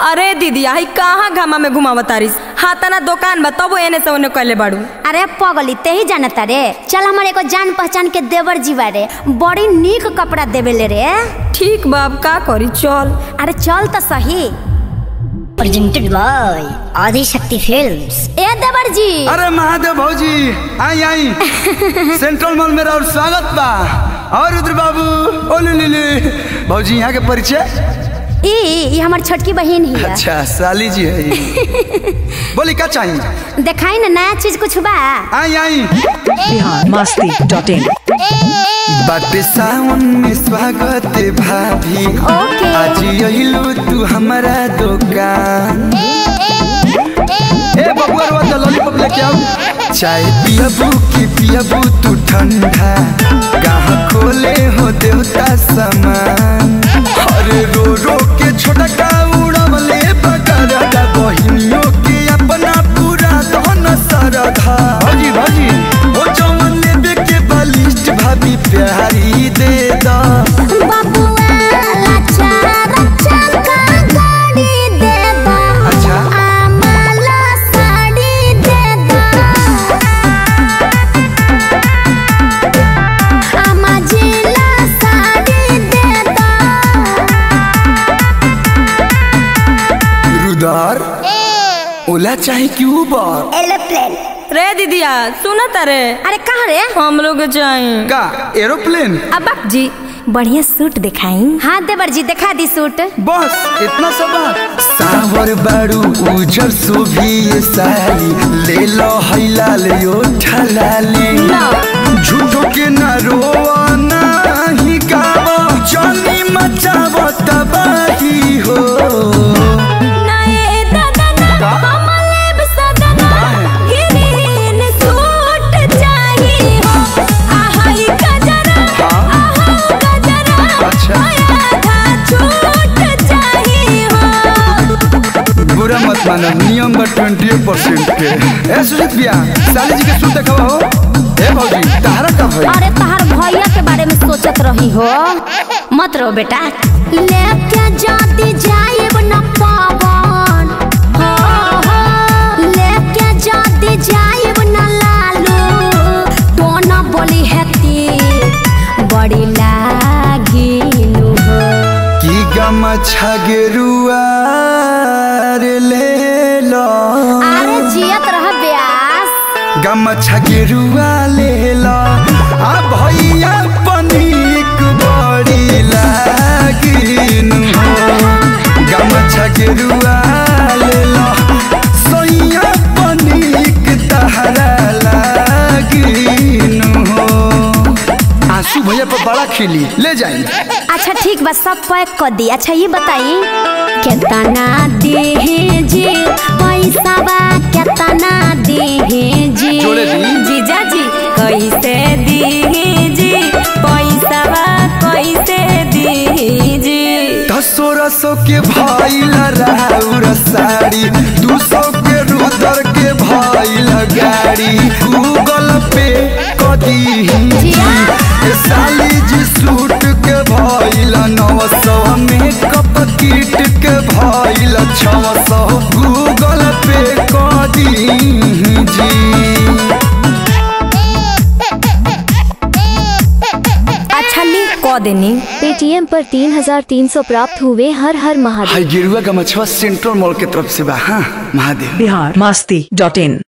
अरे दीदी आई कहाँ घामा में घुमावतारिस हाथाना दुकान बा तब एने से ओने कहले बाड़ू। अरे पगली ते ही जानता रे। चल हमारे को जान पहचान के देवर जीवा रे बड़ी नीक कपड़ा देवेले रे। ठीक बाब का करी चल। अरे चल तो सही। प्रेजेंटेड बाय आदि शक्ति फिल्म्स। ए देवर जी। अरे महादेव भौजी आई आई सेंट्रल मॉल में और स्वागत बा। और रुद्र बाबू ओले भौजी यहाँ के परिचय। ये हमार छोटकी बहन ही है। अच्छा साली जी है। बोली क्या चाहिए दिखाई ना नया चीज कुछ बा। आई आई biharmasti.in बाटे सावन में स्वागत भाभी। ओके। आज यहिलू तू हमारा दुकान। ए बबुआ रो तो लॉलीपॉप लेके आओ। चाय पियबू की पियबू तू ठंडा कहाँ खोले हो देवता समान। अरे रो रो के छोटा का उड़वले बकरदा बहिनियों के अपना पूरा धन सरधा। भौजी भौजी वो चमन लेबे के बलिष्ठ भाभी प्यारी दे दा। बबुआ लाचा रचा का गाड़ी दे दा। अच्छा आमाला साड़ी दे दा। आमा जिला साड़ी दे दा। रुदार ओला चाहे कि उबर। एरोप्लेन। रे दीदिया सुना तारे। अरे कहाँ रे। हम लोग चाहिए का एरोप्लेन। अब जी बढ़िया सूट दिखाई। हाँ देवर जी दिखा दी सूट। बस इतना सब। सावर बारू उजर सुभी साली ले लो हैलाल यो ठलाली। झूठो के न रोवा नहीं गावा जानी मचावा तबाही हो। बुरा मत मानो नियम बा 20% के। ए सुजीत भैया साली जी के सूट दिखावा हो। ए भौजी तहरा का भाई। अरे तहार भैया के बारे में सोचत रही हो। मत रो बेटा। लेके जाती जाइब न पावन। हो हो लेके जाती जाइब न लालू। तो न बोली हेती बड़ी लागिनु हो। की गमछा गेरुआ रे ले लो। अरे जियत रह ब्यास। गमछा गेरुआ ले लो आ भैया पनीक बड़ी लागिन हो। गमछा गेरुआ ले लो सोइया पनीक तहरा लागिन हो। आंसू भैया पर बड़ा खिली ले जाई। अच्छा ठीक बस सब पैक कर दी। अच्छा ये बताई कितना देहे जी पैसा बा कितना देहे जी। जोड़े दी। जीजा जी कैसे दी जी पैसा बा कैसे दी जी। 100 के भाई लराउर साड़ी 200 के रुदर के भाई गाड़ी गूगल पे कदी साली जी सूट के भाई 900 मेकअप किट के भाई 600 गूगल पे कदी जी। अच्छा ली क देनी। पेटीएम पर 3300 प्राप्त हुए। हर हर महादेव। हाय गिरुआ का मछुआ सेंट्रल मॉल के तरफ से बा। हाँ महादेव। biharmasti.in